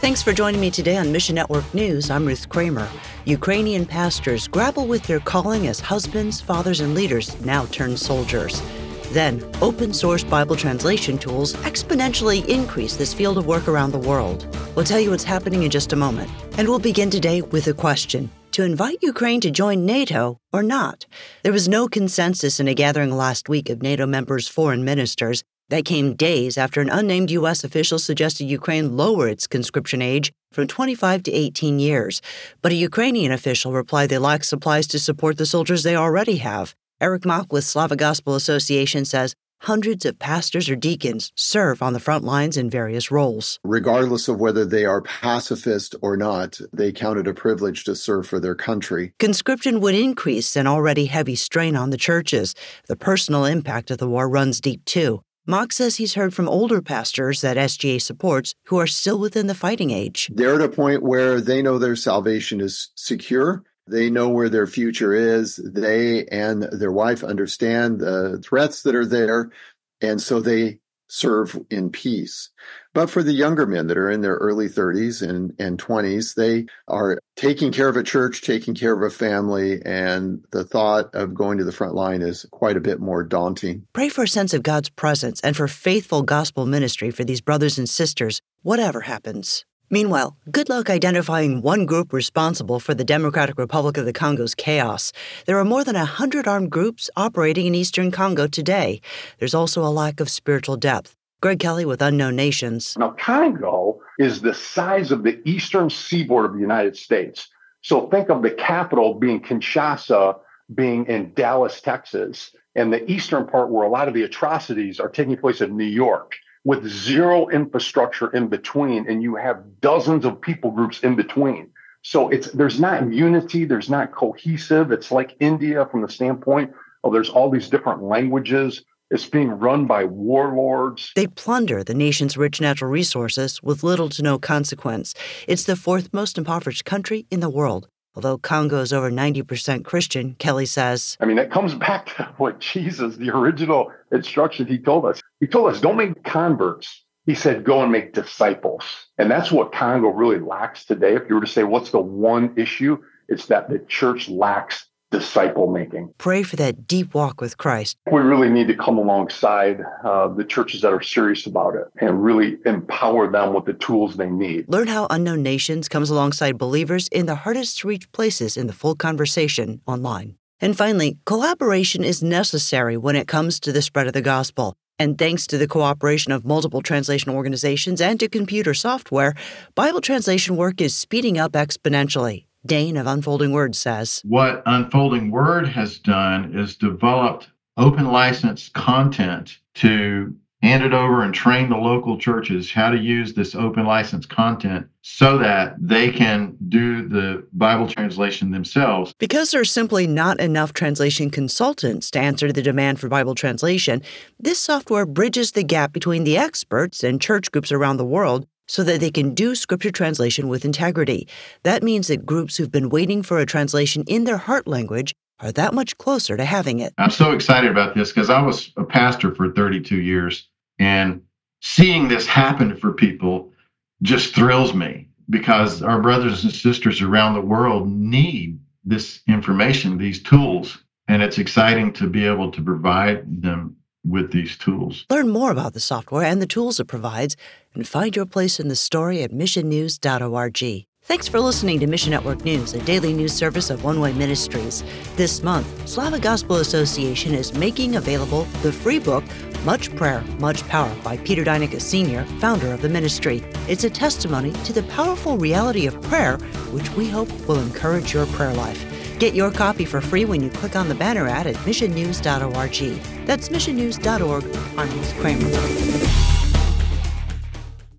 Thanks for joining me today on Mission Network News. I'm Ruth Kramer. Ukrainian pastors grapple with their calling as husbands, fathers, and leaders now turned soldiers. Then, open-source Bible translation tools exponentially increase this field of work around the world. We'll tell you what's happening in just a moment. And we'll begin today with a question: to invite Ukraine to join NATO or not? There was no consensus in a gathering last week of NATO members' foreign ministers. That came days after an unnamed U.S. official suggested Ukraine lower its conscription age from 25 to 18 years. But a Ukrainian official replied they lack supplies to support the soldiers they already have. Eric Mock with Slavic Gospel Association says hundreds of pastors or deacons serve on the front lines in various roles. Regardless of whether they are pacifist or not, they count it a privilege to serve for their country. Conscription would increase an already heavy strain on the churches. The personal impact of the war runs deep, too. Mock says he's heard from older pastors that SGA supports who are still within the fighting age. They're at a point where they know their salvation is secure. They know where their future is. They and their wife understand the threats that are there, and so they serve in peace. But for the younger men that are in their early 30s and 20s, they are taking care of a church, taking care of a family, and the thought of going to the front line is quite a bit more daunting. Pray for a sense of God's presence and for faithful gospel ministry for these brothers and sisters, whatever happens. Meanwhile, good luck identifying one group responsible for the Democratic Republic of the Congo's chaos. There are more than 100 armed groups operating in eastern Congo today. There's also a lack of spiritual depth. Greg Kelly with Unknown Nations. Now, Congo is the size of the eastern seaboard of the United States. So think of the capital being Kinshasa, being in Dallas, Texas, and the eastern part where a lot of the atrocities are taking place in New York, with zero infrastructure in between, and you have dozens of people groups in between. So there's not unity, there's not cohesive. It's like India from the standpoint of there's all these different languages. It's being run by warlords. They plunder the nation's rich natural resources with little to no consequence. It's the fourth most impoverished country in the world. Although Congo is over 90% Christian, Kelly says, it comes back to what Jesus, the original instruction he told us. He told us, don't make converts. He said, go and make disciples. And that's what Congo really lacks today. If you were to say, what's the one issue? It's that the church lacks disciple making. Pray for that deep walk with Christ. We really need to come alongside the churches that are serious about it and really empower them with the tools they need. Learn how Unknown Nations comes alongside believers in the hardest to reach places in the full conversation online. And finally, collaboration is necessary when it comes to the spread of the gospel. And thanks to the cooperation of multiple translation organizations and to computer software, Bible translation work is speeding up exponentially. Dane of Unfolding Word says, what Unfolding Word has done is developed open license content to hand it over and train the local churches how to use this open license content so that they can do the Bible translation themselves. Because there's simply not enough translation consultants to answer the demand for Bible translation, this software bridges the gap between the experts and church groups around the world so that they can do scripture translation with integrity. That means that groups who've been waiting for a translation in their heart language are that much closer to having it. I'm so excited about this because I was a pastor for 32 years, and seeing this happen for people just thrills me because our brothers and sisters around the world need this information, these tools, and it's exciting to be able to provide them with these tools. Learn more about the software and the tools it provides and find your place in the story at missionnews.org. Thanks for listening to Mission Network News, a daily news service of One Way Ministries. This month, Slavic Gospel Association is making available the free book, Much Prayer, Much Power by Peter Deinicke Sr., founder of the ministry. It's a testimony to the powerful reality of prayer, which we hope will encourage your prayer life. Get your copy for free when you click on the banner ad at missionnews.org. That's missionnews.org. I'm Ruth Kramer.